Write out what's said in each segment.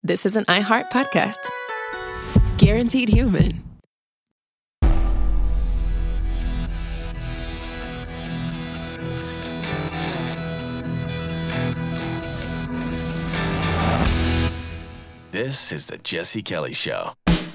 this is an iHeart podcast. Guaranteed Human. This is the Jesse Kelly Show.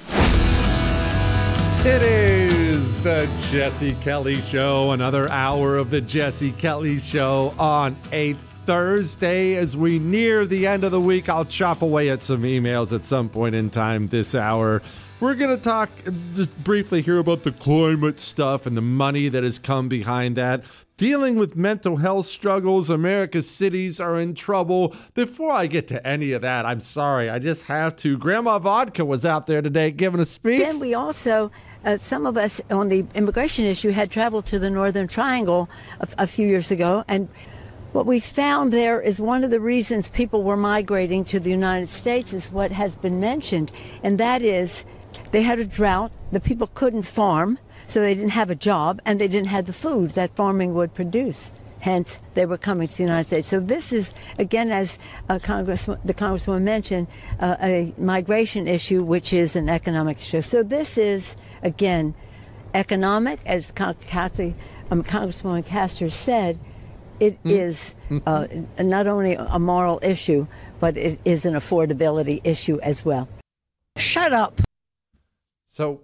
It is the Jesse Kelly Show, another hour of the Jesse Kelly Show on a Thursday. As we near the end of the week, I'll chop away at some emails at some point in time this hour. We're going to talk just briefly here about the climate stuff and the money that has come behind that. Dealing with mental health struggles, America's cities are in trouble. Before I get to any of that, I'm sorry, I just have to. Grandma Vodka was out there today giving a speech. Then we also, some of us on the immigration issue had traveled to the Northern Triangle a few years ago, and what we found there is one of the reasons people were migrating to the United States is what has been mentioned, and that is they had a drought, the people couldn't farm, so they didn't have a job, and they didn't have the food that farming would produce. Hence, they were coming to the United States. So this is, again, as the Congresswoman mentioned, a migration issue, which is an economic issue. So this is, again, economic, as Congresswoman Castor said. It is not only a moral issue, but it is an affordability issue as well. Shut up. So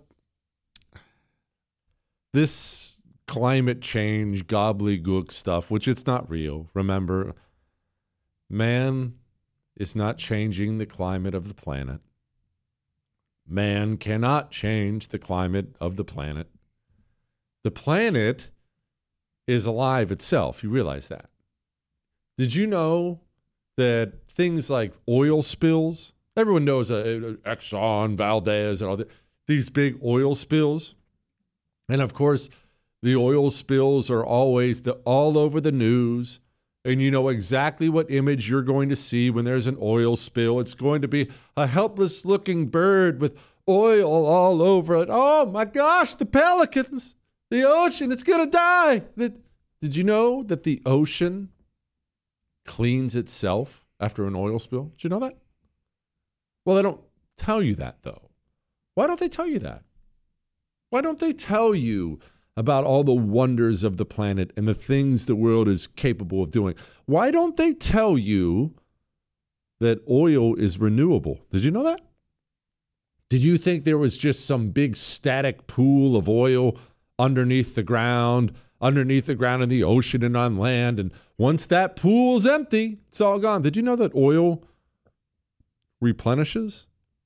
this climate change gobbledygook stuff, which it's not real. Remember, man is not changing the climate of the planet. Man cannot change the climate of the planet. The planet is alive itself. You realize that. Did you know that things like oil spills, everyone knows Exxon, Valdez, and all that, these big oil spills. And of course, the oil spills are always all over the news. And you know exactly what image you're going to see when there's an oil spill. It's going to be a helpless looking bird with oil all over it. Oh my gosh, the pelicans, the ocean, it's going to die. Did you know that the ocean cleans itself after an oil spill? Did you know that? Well, they don't tell you that, though. Why don't they tell you that? Why don't they tell you about all the wonders of the planet and the things the world is capable of doing? Why don't they tell you that oil is renewable? Did you know that? Did you think there was just some big static pool of oil underneath the ground in the ocean and on land, and once that pool's empty, it's all gone? Did you know that oil replenishes?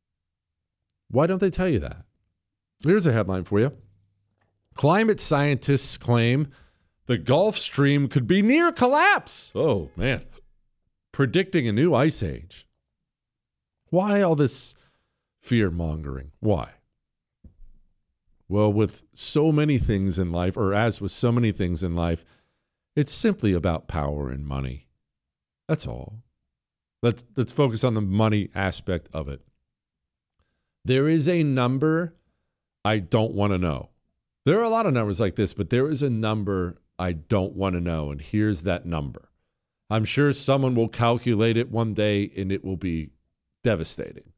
Why don't they tell you that? Here's a headline for you. Climate scientists claim the Gulf Stream could be near collapse. Oh, man. Predicting a new ice age. Why all this fear-mongering? Why? Well, with so many things in life, or as with so many things in life, it's simply about power and money. That's all. Let's focus on the money aspect of it. There is a number I don't want to know. There are a lot of numbers like this, but there is a number I don't want to know, and here's that number. I'm sure someone will calculate it one day, and it will be devastating.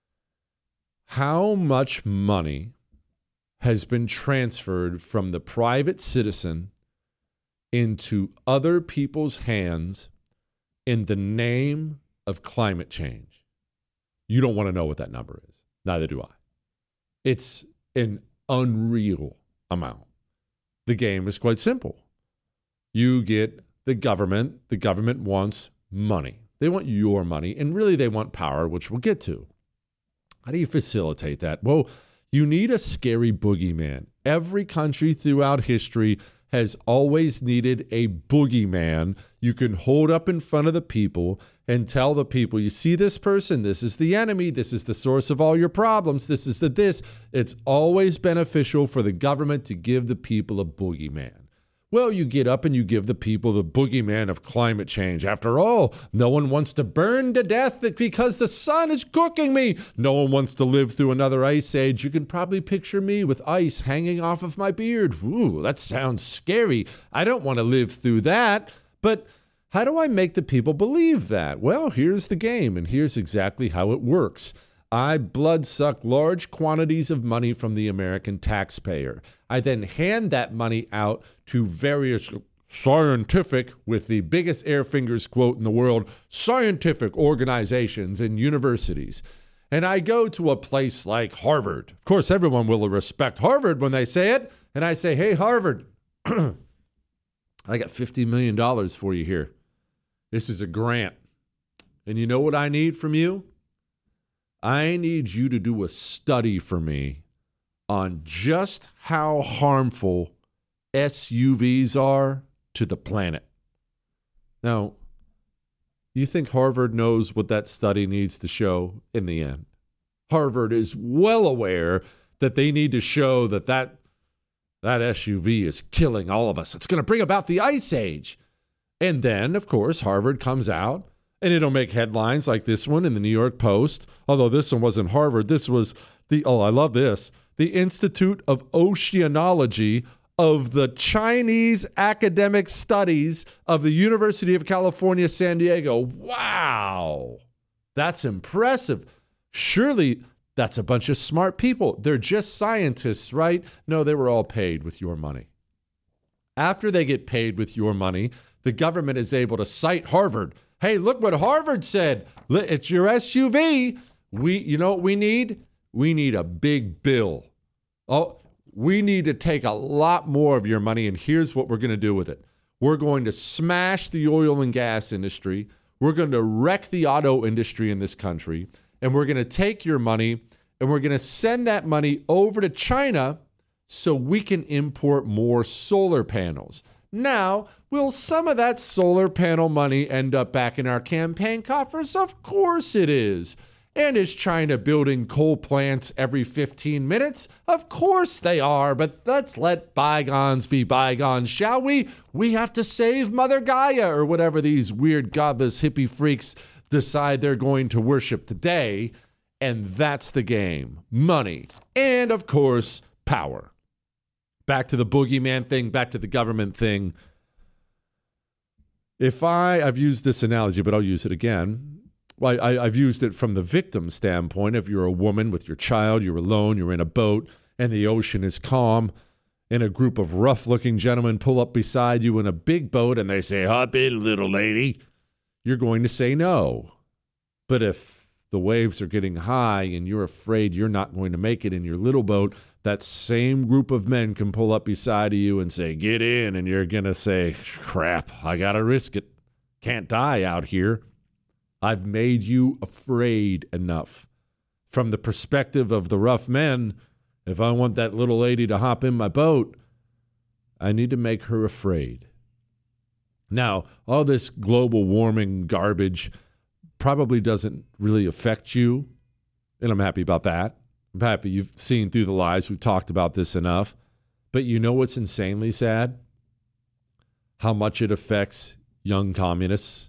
How much money has been transferred from the private citizen into other people's hands in the name of climate change? You don't want to know what that number is. Neither do I. It's an unreal amount. The game is quite simple. You get the government. The government wants money. They want your money, and really they want power, which we'll get to. How do you facilitate that? Well, you need a scary boogeyman. Every country throughout history has always needed a boogeyman you can hold up in front of the people and tell the people, you see this person, this is the enemy, this is the source of all your problems, this is this. It's always beneficial for the government to give the people a boogeyman. Well, you get up and you give the people the boogeyman of climate change. After all, no one wants to burn to death because the sun is cooking me. No one wants to live through another ice age. You can probably picture me with ice hanging off of my beard. Ooh, that sounds scary. I don't want to live through that. But How do I make the people believe that? Well, here's the game, and here's exactly how it works. I bloodsuck large quantities of money from the American taxpayer. I then hand that money out to various scientific, with the biggest air fingers quote in the world, scientific organizations and universities. And I go to a place like Harvard. Of course, everyone will respect Harvard when they say it. And I say, hey, Harvard, I got $50 million for you here. This is a grant. And you know what I need from you? I need you to do a study for me on just how harmful SUVs are to the planet. Now, you think Harvard knows what that study needs to show in the end? Harvard is well aware that they need to show that SUV is killing all of us. It's going to bring about the ice age. And then, of course, Harvard comes out, and it'll make headlines like this one in the New York Post. Although this one wasn't Harvard. This was I love this, the Institute of Oceanology of the Chinese Academic Studies of the University of California, San Diego. Wow, that's impressive. Surely that's a bunch of smart people. They're just scientists, right? No, they were all paid with your money. After they get paid with your money, the government is able to cite Harvard. Hey, look what Harvard said. It's your SUV. You know what we need? We need a big bill. Oh, we need to take a lot more of your money, and here's what we're going to do with it. We're going to smash the oil and gas industry. We're going to wreck the auto industry in this country, and we're going to take your money, and we're going to send that money over to China so we can import more solar panels. Now, will some of that solar panel money end up back in our campaign coffers? Of course it is. And is China building coal plants every 15 minutes? Of course they are, but let's let bygones be bygones, shall we? We have to save Mother Gaia, or whatever these weird godless hippie freaks decide they're going to worship today. And that's the game. Money. And, of course, power. Back to the boogeyman thing, back to the government thing. I've used this analogy, but I'll use it again. I've used it from the victim standpoint. If you're a woman with your child, you're alone, you're in a boat, and the ocean is calm, and a group of rough-looking gentlemen pull up beside you in a big boat, and they say, hop in, little lady, you're going to say no. But if the waves are getting high and you're afraid you're not going to make it in your little boat, that same group of men can pull up beside of you and say, get in, and you're going to say, crap, I got to risk it. Can't die out here. I've made you afraid enough. From the perspective of the rough men, if I want that little lady to hop in my boat, I need to make her afraid. Now, all this global warming garbage probably doesn't really affect you, and I'm happy about that. I'm happy you've seen through the lies. We've talked about this enough. But you know what's insanely sad? How much it affects young communists.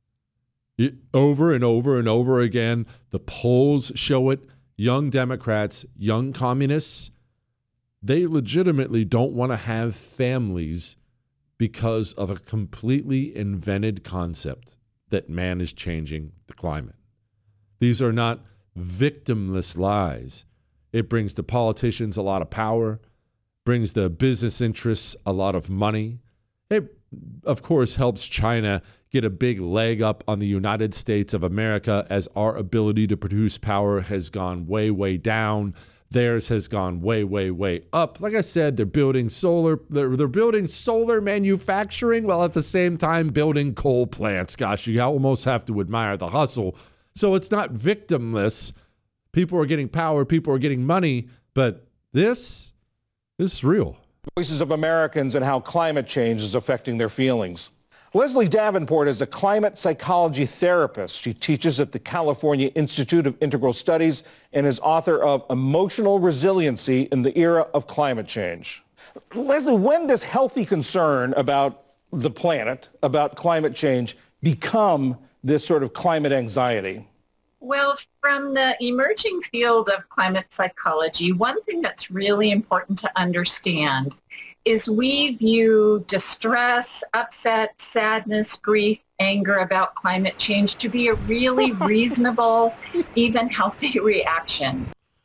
Over and over and over again, the polls show it. Young Democrats, young communists, they legitimately don't want to have families because of a completely invented concept that man is changing the climate. These are not victimless lies. It brings the politicians a lot of power, brings the business interests a lot of money. It, of course, helps China get a big leg up on the United States of America as our ability to produce power has gone way, way down. Theirs has gone way, way, way up. Like I said, they're building solar. They're building solar manufacturing while at the same time building coal plants. Gosh, you almost have to admire the hustle. So it's not victimless. People are getting power. People are getting money. But this is real. Voices of Americans and how climate change is affecting their feelings. Leslie Davenport is a climate psychology therapist. She teaches at the California Institute of Integral Studies and is author of Emotional Resiliency in the Era of Climate Change. Leslie, when does healthy concern about the planet, about climate change, become this sort of climate anxiety? Well, from the emerging field of climate psychology, one thing that's really important to understand is we view distress, upset, sadness, grief anger about climate change to be a really reasonable, even healthy reaction.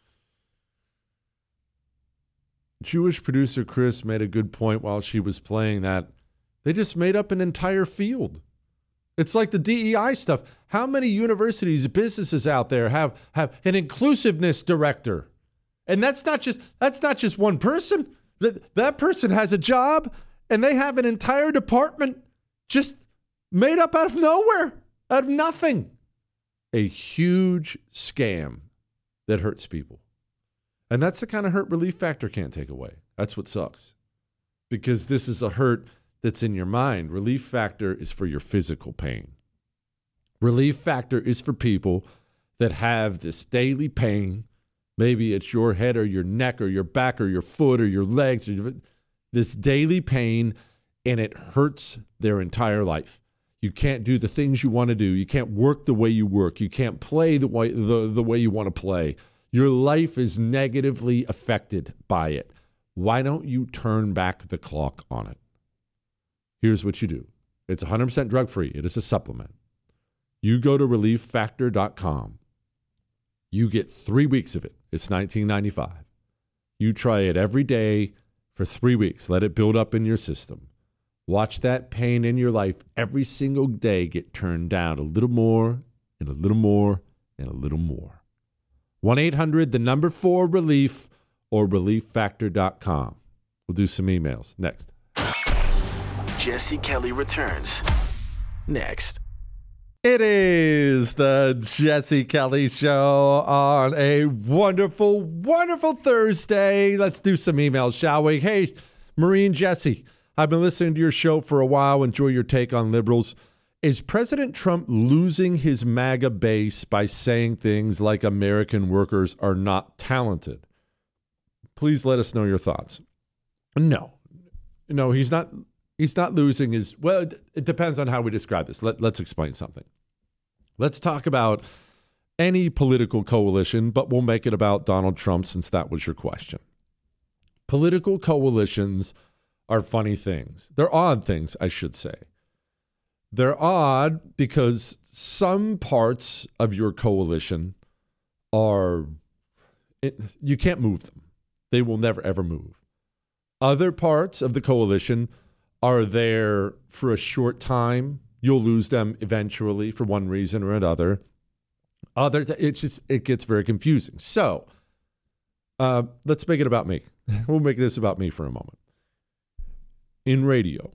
Jewish producer Chris made a good point while she was playing that they just made up an entire field. It's like the DEI stuff. How many universities, businesses out there have an inclusiveness director? And that's not just one person. That person has a job and they have an entire department just made up out of nowhere, out of nothing. A huge scam that hurts people. And that's the kind of hurt Relief Factor can't take away. That's what sucks. Because this is a hurt that's in your mind. Relief Factor is for your physical pain. Relief Factor is for people that have this daily pain. Maybe it's your head or your neck or your back or your foot or your legs. This daily pain, and it hurts their entire life. You can't do the things you want to do. You can't work the way you work. You can't play the way you want to play. Your life is negatively affected by it. Why don't you turn back the clock on it? Here's what you do. It's 100% drug-free. It is a supplement. You go to relieffactor.com. You get 3 weeks of it. It's $19.95. You try it every day for 3 weeks. Let it build up in your system. Watch that pain in your life every single day get turned down a little more and a little more and a little more. 1-800-4-RELIEF or relieffactor.com. We'll do some emails next. Jesse Kelly returns next. It is the Jesse Kelly Show on a wonderful, wonderful Thursday. Let's do some emails, shall we? Hey, Marine Jesse, I've been listening to your show for a while. Enjoy your take on liberals. Is President Trump losing his MAGA base by saying things like American workers are not talented? Please let us know your thoughts. No, he's not. He's not losing his. Well, it depends on how we describe this. Let's explain something. Let's talk about any political coalition, but we'll make it about Donald Trump since that was your question. Political coalitions are funny things. They're odd things, I should say. They're odd because some parts of your coalition you can't move them. They will never, ever move. Other parts of the coalition are there for a short time. You'll lose them eventually for one reason or another. It gets very confusing. So let's make it about me. We'll make this about me for a moment. In radio,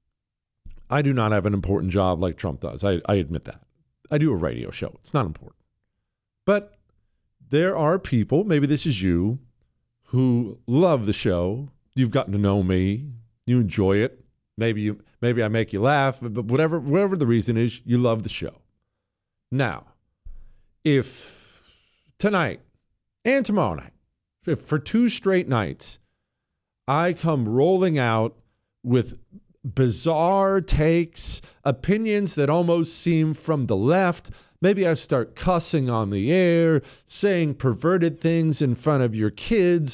I do not have an important job like Trump does. I admit that. I do a radio show. It's not important. But there are people, maybe this is you, who love the show. You've gotten to know me. You enjoy it. Maybe I make you laugh, but whatever the reason is, you love the show. Now, if tonight and tomorrow night, if for 2 straight nights, I come rolling out with bizarre takes, opinions that almost seem from the left, maybe I start cussing on the air, saying perverted things in front of your kids,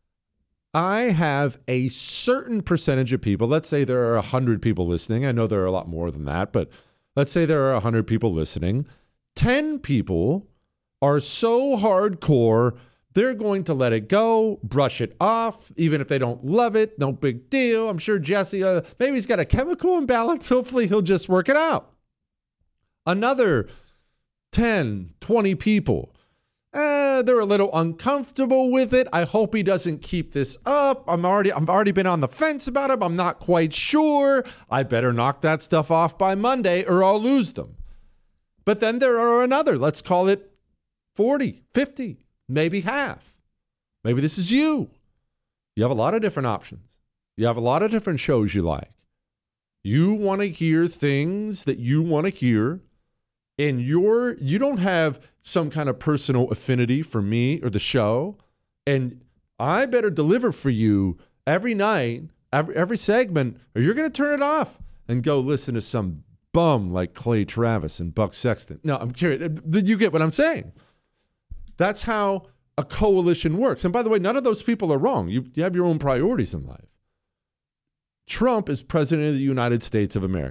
I have a certain percentage of people, let's say there are 100 people listening. I know there are a lot more than that, but let's say there are 100 people listening. 10 people are so hardcore, they're going to let it go, brush it off, even if they don't love it, no big deal. I'm sure Jesse, maybe he's got a chemical imbalance. Hopefully he'll just work it out. Another 10, 20 people, they're a little uncomfortable with it. I hope he doesn't keep this up. I've already been on the fence about him. I'm not quite sure. I better knock that stuff off by Monday or I'll lose them. But then there are another, let's call it 40, 50, maybe half. Maybe this is you. You have a lot of different options. You have a lot of different shows you like. You want to hear things that you want to hear. And you don't have some kind of personal affinity for me or the show, and I better deliver for you every night, every segment, or you're going to turn it off and go listen to some bum like Clay Travis and Buck Sexton. No, I'm curious. You get what I'm saying? That's how a coalition works. And by the way, none of those people are wrong. You have your own priorities in life. Trump is president of the United States of America.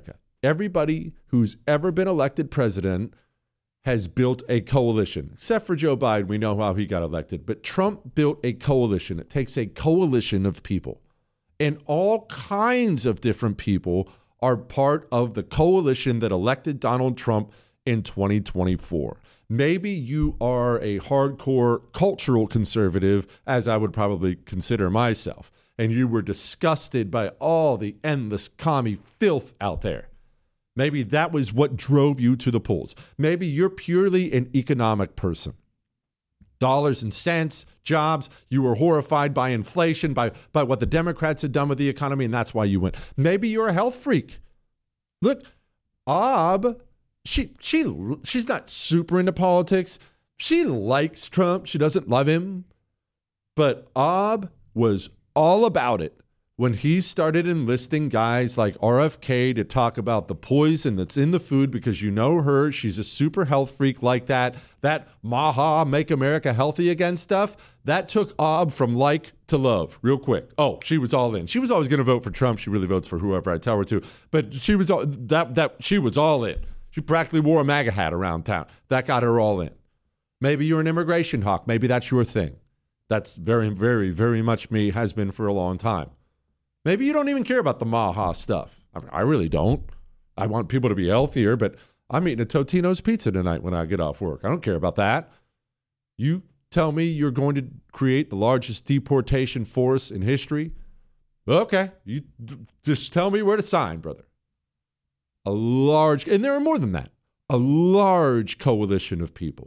everybody who's ever been elected president has built a coalition. Except for Joe Biden, we know how he got elected. But Trump built a coalition. It takes a coalition of people. And all kinds of different people are part of the coalition that elected Donald Trump in 2024. Maybe you are a hardcore cultural conservative, as I would probably consider myself, and you were disgusted by all the endless commie filth out there. Maybe that was what drove you to the polls. Maybe you're purely an economic person. Dollars and cents, jobs, you were horrified by inflation, by what the Democrats had done with the economy, and that's why you went. Maybe you're a health freak. Look, Ob, she's not super into politics. She likes Trump. She doesn't love him. But Ob was all about it when he started enlisting guys like RFK to talk about the poison that's in the food, because you know her, she's a super health freak like that. That Maha, make America healthy again stuff, that took Ob from like to love real quick. Oh, she was all in. She was always going to vote for Trump. She really votes for whoever I tell her to. But she was she was all in. She practically wore a MAGA hat around town. That got her all in. Maybe you're an immigration hawk. Maybe that's your thing. That's very, very, very much me, has been for a long time. Maybe you don't even care about the Maha stuff. I mean, I really don't. I want people to be healthier, but I'm eating a Totino's pizza tonight when I get off work. I don't care about that. You tell me you're going to create the largest deportation force in history? Okay, you just tell me where to sign, brother. And there are more than that, a large coalition of people.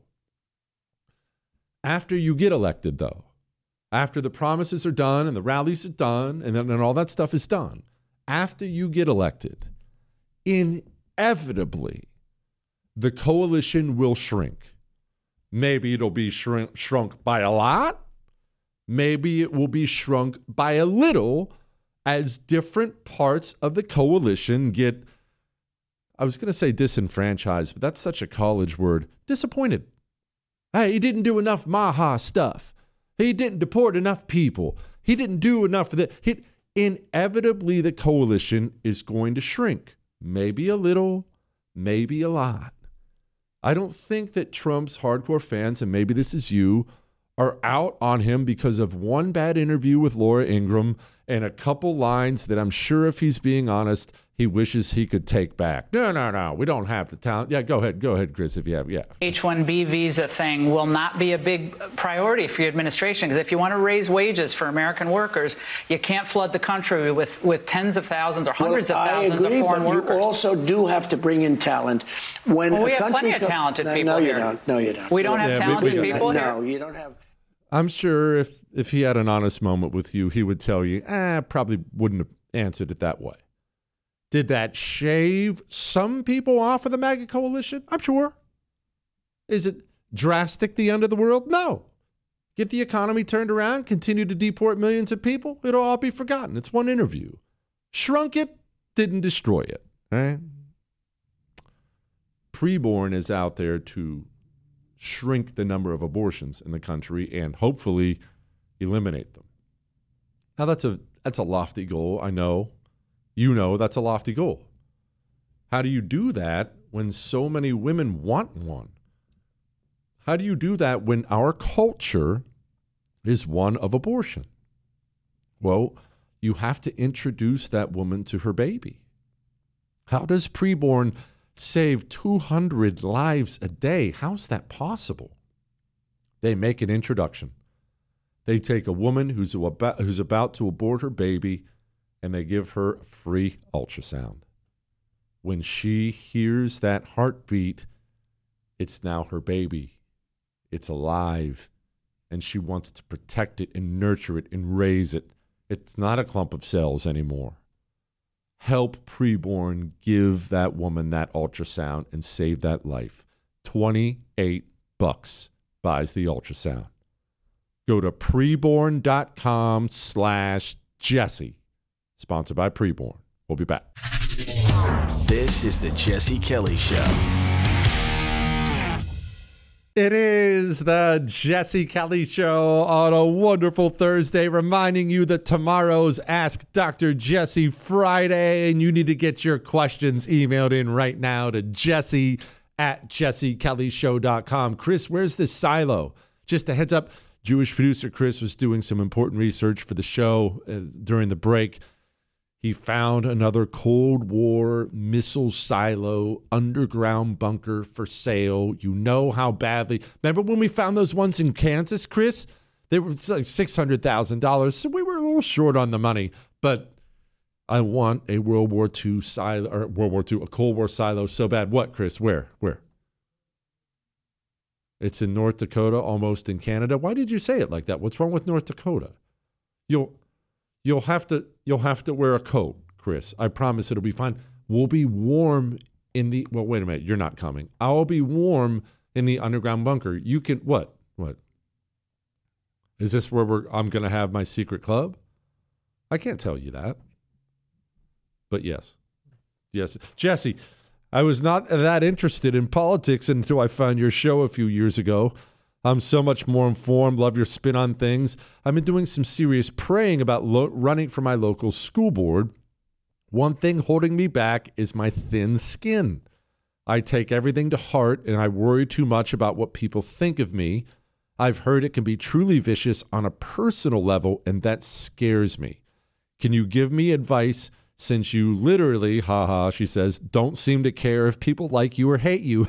After you get elected, though, after the promises are done and the rallies are done and then all that stuff is done, after you get elected, inevitably, the coalition will shrink. Maybe it'll be shrunk by a lot. Maybe it will be shrunk by a little as different parts of the coalition get, I was going to say disenfranchised, but that's such a college word, disappointed. Hey, he didn't do enough Maha stuff. He didn't deport enough people. He didn't do enough for that. Inevitably, the coalition is going to shrink. Maybe a little, maybe a lot. I don't think that Trump's hardcore fans, and maybe this is you, are out on him because of one bad interview with Laura Ingraham and a couple lines that I'm sure, if he's being honest, he wishes he could take back. No, we don't have the talent. Yeah, go ahead, Chris, if you have, yeah. H-1B visa thing will not be a big priority for your administration, because if you want to raise wages for American workers, you can't flood the country with tens of thousands or hundreds of thousands of foreign workers. You also do have to bring in talent. We have plenty of talented people here. No, you don't. We don't have talented people here? No, you don't have. I'm sure if he had an honest moment with you, he would tell you, probably wouldn't have answered it that way. Did that shave some people off of the MAGA coalition? I'm sure. Is it drastic, the end of the world? No. Get the economy turned around, continue to deport millions of people, it'll all be forgotten. It's one interview. Shrunk it, didn't destroy it. All right? Preborn is out there to shrink the number of abortions in the country and hopefully eliminate them. Now, that's a lofty goal, I know. You know that's a lofty goal. How do you do that when so many women want one? How do you do that when our culture is one of abortion? Well, you have to introduce that woman to her baby. How does preborn save 200 lives a day? How's that possible? They make an introduction. They take a woman who's about to abort her baby, and they give her a free ultrasound. When she hears that heartbeat, it's now her baby. It's alive, and she wants to protect it and nurture it and raise it. It's not a clump of cells anymore. Help preborn give that woman that ultrasound and save that life. $28 buys the ultrasound. Go to preborn.com/Jesse. Sponsored by Preborn. We'll be back. This is the Jesse Kelly Show. It is the Jesse Kelly Show on a wonderful Thursday, reminding you that tomorrow's Ask Dr. Jesse Friday, and you need to get your questions emailed in right now to jesse@jessekellyshow.com. Chris, where's this silo? Just a heads up, Jewish producer Chris was doing some important research for the show during the break. He found another Cold War missile silo underground bunker for sale. You know how badly. Remember when we found those ones in Kansas, Chris? They were like $600,000. So we were a little short on the money. But I want a World War II silo, or World War II, a Cold War silo so bad. What, Chris? Where? It's in North Dakota, almost in Canada. Why did you say it like that? What's wrong with North Dakota? You'll have to wear a coat, Chris. I promise it'll be fine. We'll be warm in the, well, wait a minute. You're not coming. I'll be warm in the underground bunker. You can, what? Is this where I'm going to have my secret club? I can't tell you that. But yes. Jesse, I was not that interested in politics until I found your show a few years ago. I'm so much more informed. Love your spin on things. I've been doing some serious praying about running for my local school board. One thing holding me back is my thin skin. I take everything to heart, and I worry too much about what people think of me. I've heard it can be truly vicious on a personal level, and that scares me. Can you give me advice, since you literally, she says, don't seem to care if people like you or hate you?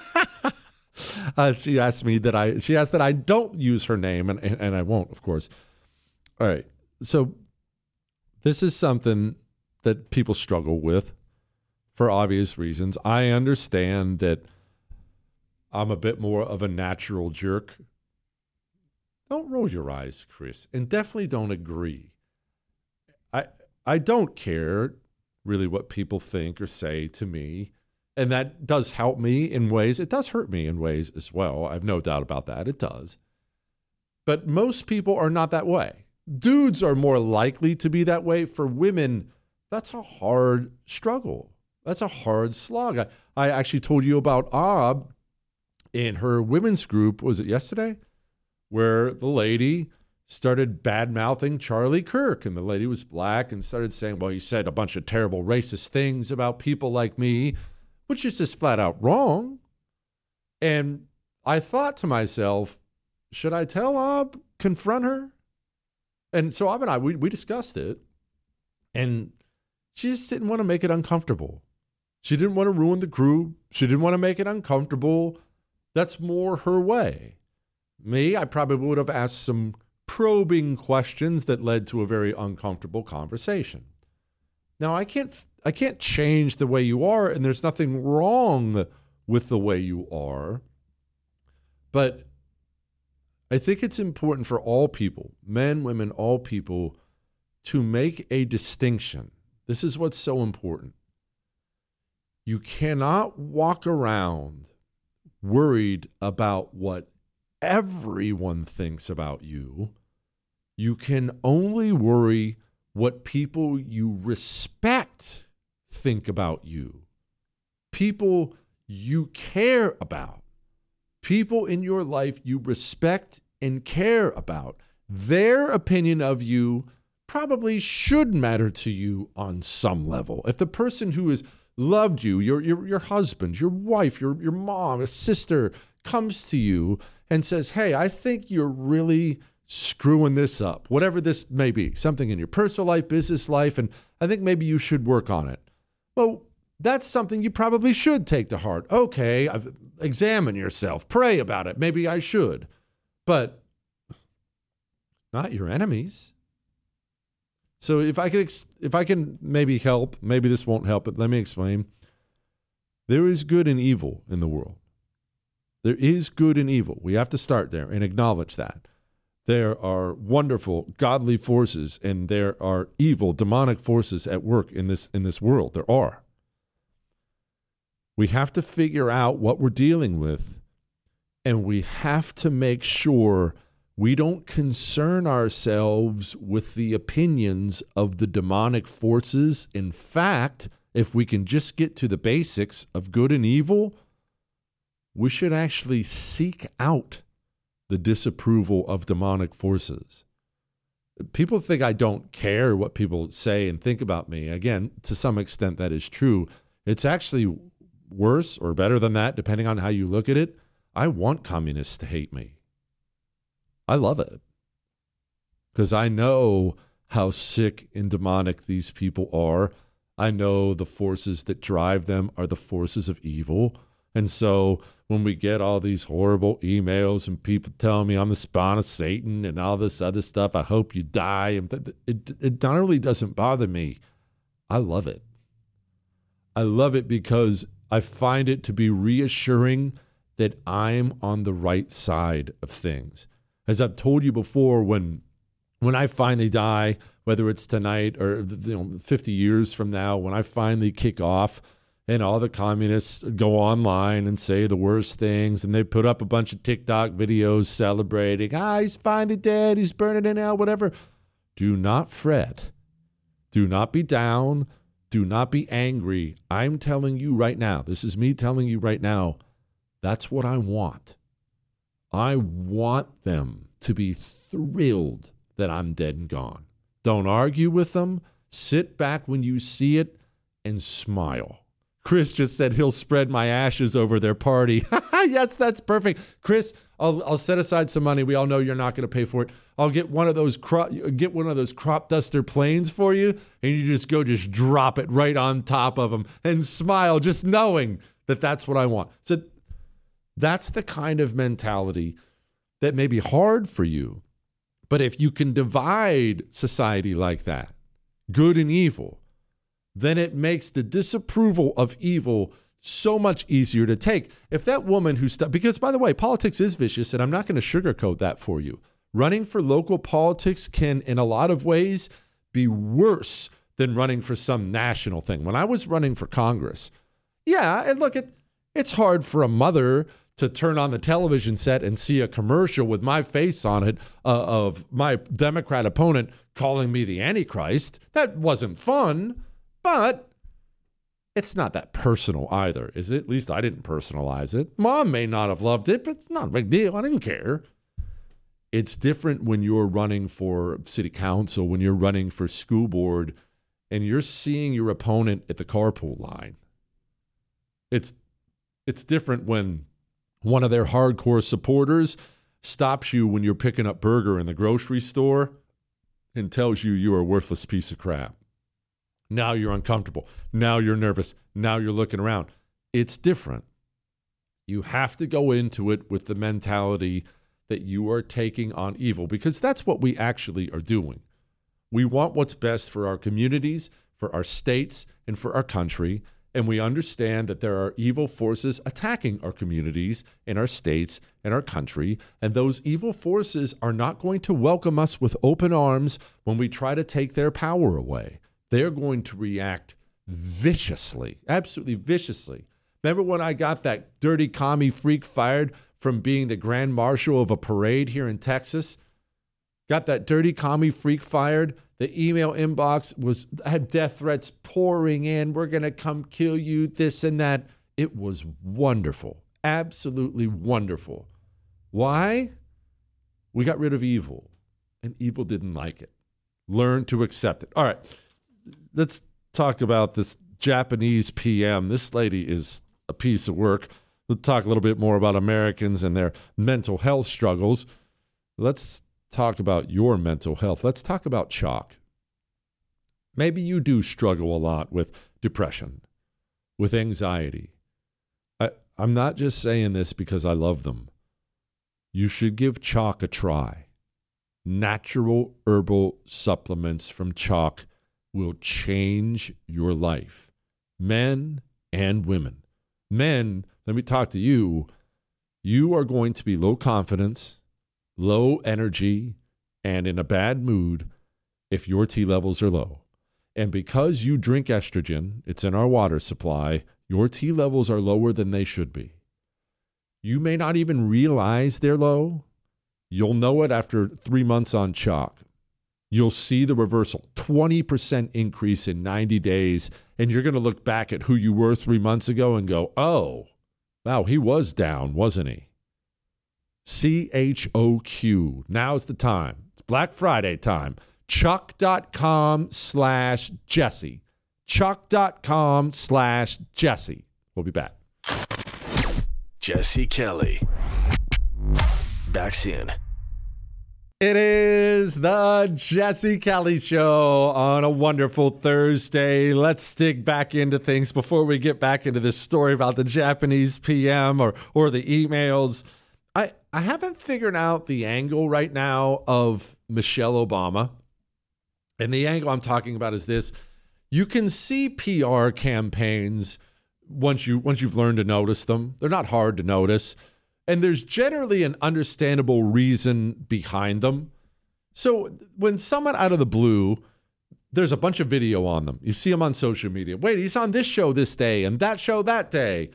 She asked that I don't use her name, and I won't, of course. All right. So this is something that people struggle with for obvious reasons. I understand that I'm a bit more of a natural jerk. Don't roll your eyes, Chris, and definitely don't agree. I don't care really what people think or say to me. And that does help me in ways. It does hurt me in ways as well. I have no doubt about that. It does. But most people are not that way. Dudes are more likely to be that way. For women, that's a hard struggle. That's a hard slog. I actually told you about Ab in her women's group, was it yesterday? Where the lady started bad-mouthing Charlie Kirk. And the lady was black and started saying, well, he said a bunch of terrible racist things about people like me, which is just flat out wrong. And I thought to myself, should I tell Ab, confront her? And so Ab and I, we discussed it, and she just didn't want to make it uncomfortable. She didn't want to ruin the group. She didn't want to make it uncomfortable. That's more her way. Me, I probably would have asked some probing questions that led to a very uncomfortable conversation. Now, I can't change the way you are, and there's nothing wrong with the way you are. But I think it's important for all people, men, women, all people, to make a distinction. This is what's so important. You cannot walk around worried about what everyone thinks about you. You can only worry what people you respect think about you, people you care about, people in your life you respect and care about. Their opinion of you probably should matter to you on some level. If the person who has loved you, your husband, your wife, your mom, a sister, comes to you and says, hey, I think you're really screwing this up, whatever this may be, something in your personal life, business life, and I think maybe you should work on it. Well, that's something you probably should take to heart. Okay, examine yourself, pray about it. Maybe I should, but not your enemies. So if I can maybe help, maybe this won't help, but let me explain. There is good and evil in the world. There is good and evil. We have to start there and acknowledge that. There are wonderful, godly forces, and there are evil, demonic forces at work in this world. There are. We have to figure out what we're dealing with, and we have to make sure we don't concern ourselves with the opinions of the demonic forces. In fact, if we can just get to the basics of good and evil, we should actually seek out the disapproval of demonic forces. People think I don't care what people say and think about me. Again, to some extent, that is true. It's actually worse or better than that, depending on how you look at it. I want communists to hate me. I love it. Because I know how sick and demonic these people are. I know the forces that drive them are the forces of evil. And so when we get all these horrible emails and people telling me I'm the spawn of Satan and all this other stuff, I hope you die. And it not only doesn't bother me, I love it. I love it because I find it to be reassuring that I'm on the right side of things. As I've told you before, when I finally die, whether it's tonight or 50 years from now, when I finally kick off and all the communists go online and say the worst things, and they put up a bunch of TikTok videos celebrating, he's finally dead, he's burning in hell, whatever. Do not fret. Do not be down. Do not be angry. I'm telling you right now, this is me telling you right now, that's what I want. I want them to be thrilled that I'm dead and gone. Don't argue with them. Sit back when you see it and smile. Chris just said he'll spread my ashes over their party. Yes, that's perfect. Chris, I'll set aside some money. We all know you're not going to pay for it. I'll get one of those crop duster planes for you, and you just drop it right on top of them and smile, just knowing that that's what I want. So that's the kind of mentality that may be hard for you. But if you can divide society like that, good and evil, then it makes the disapproval of evil so much easier to take. If that woman because by the way, politics is vicious, and I'm not going to sugarcoat that for you. Running for local politics can, in a lot of ways, be worse than running for some national thing. When I was running for Congress, and look, it's hard for a mother to turn on the television set and see a commercial with my face on it of my Democrat opponent calling me the Antichrist. That wasn't fun. But it's not that personal either, is it? At least I didn't personalize it. Mom may not have loved it, but it's not a big deal. I didn't care. It's different when you're running for city council, when you're running for school board, and you're seeing your opponent at the carpool line. It's different when one of their hardcore supporters stops you when you're picking up burger in the grocery store and tells you you're a worthless piece of crap. Now you're uncomfortable. Now you're nervous. Now you're looking around. It's different. You have to go into it with the mentality that you are taking on evil, because that's what we actually are doing. We want what's best for our communities, for our states, and for our country. And we understand that there are evil forces attacking our communities and our states and our country. And those evil forces are not going to welcome us with open arms when we try to take their power away. They're going to react viciously, absolutely viciously. Remember when I got that dirty commie freak fired from being the grand marshal of a parade here in Texas? Got that dirty commie freak fired. The email inbox had death threats pouring in. We're going to come kill you, this and that. It was wonderful, absolutely wonderful. Why? We got rid of evil, and evil didn't like it. Learn to accept it. All right. Let's talk about this Japanese PM. This lady is a piece of work. We'll talk a little bit more about Americans and their mental health struggles. Let's talk about your mental health. Let's talk about chalk. Maybe you do struggle a lot with depression, with anxiety. I'm not just saying this because I love them. You should give chalk a try. Natural herbal supplements from chalk will change your life. Men and women. Men, let me talk to you. You are going to be low confidence, low energy, and in a bad mood if your T levels are low. And because you drink estrogen, it's in our water supply, your T levels are lower than they should be. You may not even realize they're low. You'll know it after 3 months on chalk. You'll see the reversal, 20% increase in 90 days, and you're going to look back at who you were 3 months ago and go, oh, Wow, he was down, wasn't he? CHOQ. Now's the time. It's Black Friday time. Chuck.com/Jesse. Chuck.com/Jesse. We'll be back. Jesse Kelly. Back soon. It is the Jesse Kelly Show on a wonderful Thursday. Let's dig back into things before we get back into this story about the Japanese PM or the emails. I haven't figured out the angle right now of Michelle Obama. And the angle I'm talking about is this. You can see PR campaigns once you've learned to notice them. They're not hard to notice. And there's generally an understandable reason behind them. So when someone out of the blue, there's a bunch of video on them. You see them on social media. Wait, he's on this show this day and that show that day.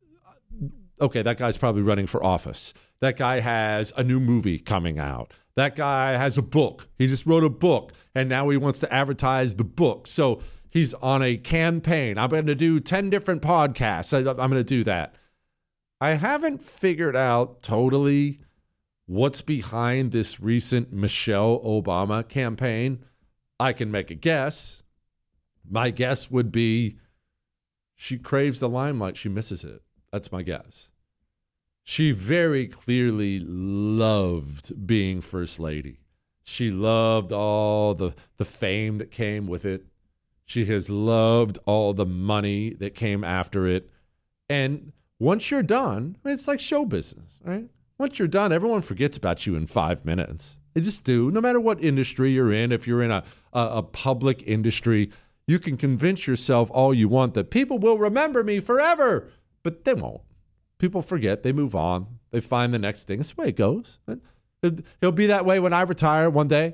Okay, that guy's probably running for office. That guy has a new movie coming out. That guy has a book. He just wrote a book, and now he wants to advertise the book. So he's on a campaign. I'm going to do 10 different podcasts. I'm going to do that. I haven't figured out totally what's behind this recent Michelle Obama campaign. I can make a guess. My guess would be she craves the limelight. She misses it. That's my guess. She very clearly loved being First Lady. She loved all the fame that came with it. She has loved all the money that came after it. And once you're done, it's like show business, right? Once you're done, everyone forgets about you in 5 minutes. They just do. No matter what industry you're in, if you're in a public industry, you can convince yourself all you want that people will remember me forever, but they won't. People forget. They move on. They find the next thing. That's the way it goes. It'll be that way when I retire one day.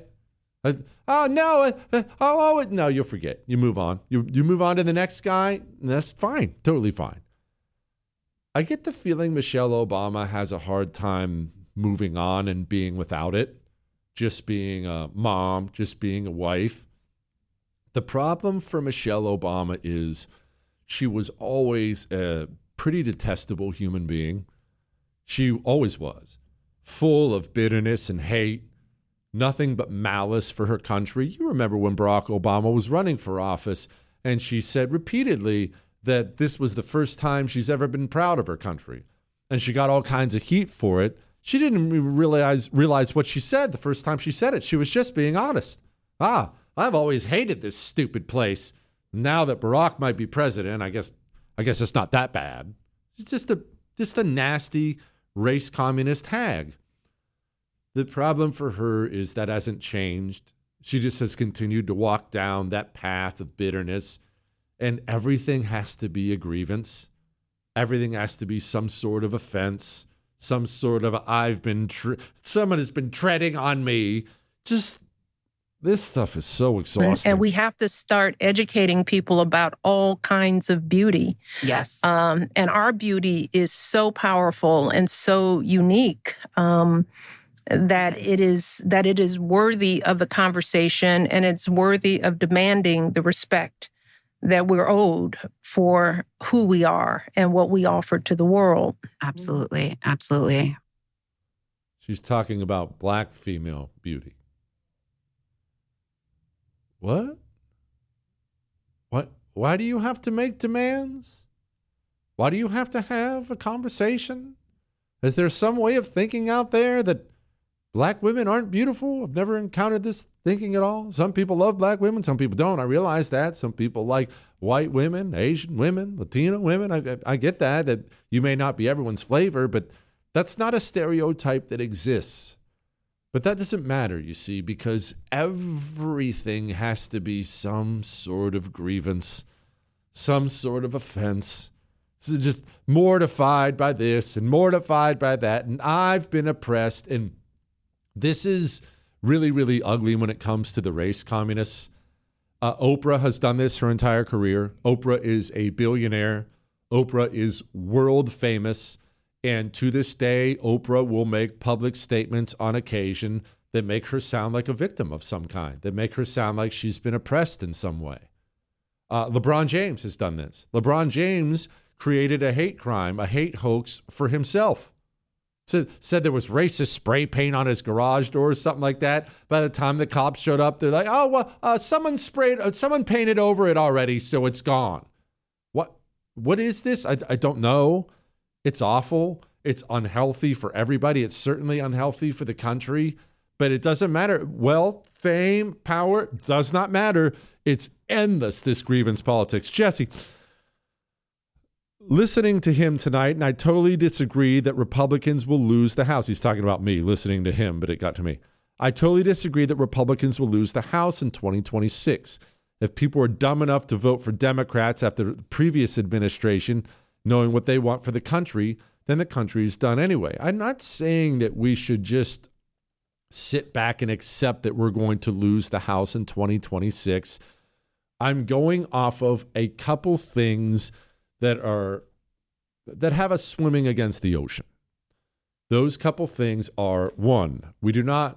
No, you'll forget. You move on. You move on to the next guy, and that's fine. Totally fine. I get the feeling Michelle Obama has a hard time moving on and being without it, just being a mom, just being a wife. The problem for Michelle Obama is she was always a pretty detestable human being. She always was, full of bitterness and hate, nothing but malice for her country. You remember when Barack Obama was running for office, and she said repeatedly that this was the first time she's ever been proud of her country. And she got all kinds of heat for it. She didn't even realize what she said the first time she said it. She was just being honest. I've always hated this stupid place. Now that Barack might be president, I guess it's not that bad. It's just a nasty race communist hag. The problem for her is that hasn't changed. She just has continued to walk down that path of bitterness. And everything has to be a grievance. Everything has to be some sort of offense, some sort of someone has been treading on me. Just this stuff is so exhausting. And we have to start educating people about all kinds of beauty. Yes. And our beauty is so powerful and so unique that it is worthy of the conversation, and it's worthy of demanding the respect that we're owed for who we are and what we offer to the world. Absolutely. Absolutely. She's talking about Black female beauty. What? Why do you have to make demands? Why do you have to have a conversation? Is there some way of thinking out there that Black women aren't beautiful? I've never encountered this thinking at all. Some people love Black women. Some people don't. I realize that. Some people like white women, Asian women, Latino women. I get that you may not be everyone's flavor, but that's not a stereotype that exists. But that doesn't matter, you see, because everything has to be some sort of grievance, some sort of offense. So just mortified by this and mortified by that. And I've been oppressed. And this is really, really ugly when it comes to the race communists. Oprah has done this her entire career. Oprah is a billionaire. Oprah is world famous. And to this day, Oprah will make public statements on occasion that make her sound like a victim of some kind, that make her sound like she's been oppressed in some way. LeBron James has done this. LeBron James created a hate crime, a hate hoax for himself. Said there was racist spray paint on his garage door or something like that. By the time the cops showed up, they're like, oh, well, someone painted over it already, so it's gone. What is this? I don't know. It's awful. It's unhealthy for everybody. It's certainly unhealthy for the country, but it doesn't matter. Wealth, fame, power does not matter. It's endless, this grievance politics. Jesse, listening to him tonight, and I totally disagree that Republicans will lose the House. He's talking about me listening to him, but it got to me. I totally disagree that Republicans will lose the House in 2026. If people are dumb enough to vote for Democrats after the previous administration, knowing what they want for the country, then the country is done anyway. I'm not saying that we should just sit back and accept that we're going to lose the House in 2026. I'm going off of a couple things that have us swimming against the ocean. Those couple things are, one, we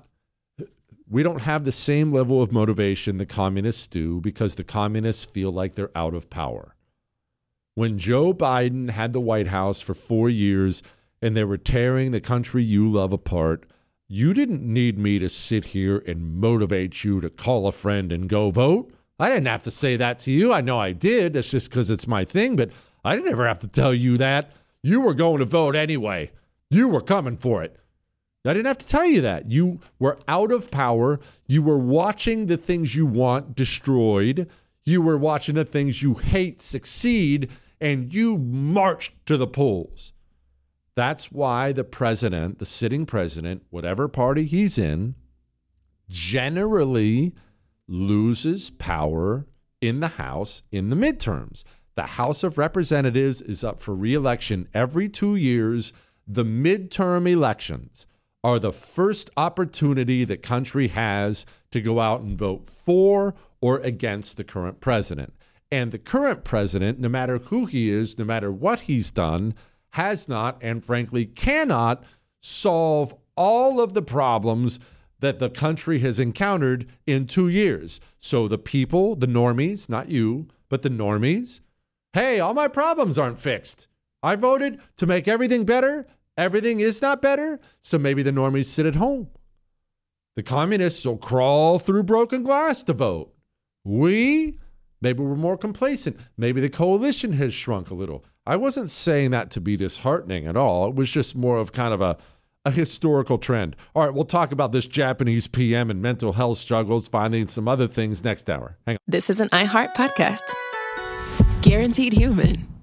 don't have the same level of motivation the communists do because the communists feel like they're out of power. When Joe Biden had the White House for 4 years and they were tearing the country you love apart, you didn't need me to sit here and motivate you to call a friend and go vote. I didn't have to say that to you. I know I did. That's just because it's my thing, but I didn't ever have to tell you that. You were going to vote anyway. You were coming for it. I didn't have to tell you that. You were out of power. You were watching the things you want destroyed. You were watching the things you hate succeed, and you marched to the polls. That's why the president, the sitting president, whatever party he's in, generally loses power in the House in the midterms. The House of Representatives is up for re-election every 2 years. The midterm elections are the first opportunity the country has to go out and vote for or against the current president. And the current president, no matter who he is, no matter what he's done, has not and frankly cannot solve all of the problems that the country has encountered in 2 years. So the people, the normies, not you, but the normies, hey, all my problems aren't fixed. I voted to make everything better. Everything is not better, so maybe the normies sit at home. The communists will crawl through broken glass to vote. Maybe we're more complacent. Maybe the coalition has shrunk a little. I wasn't saying that to be disheartening at all. It was just more of kind of a historical trend. All right, we'll talk about this Japanese PM and mental health struggles, finding some other things next hour. Hang on. This is an iHeart podcast. Guaranteed Human.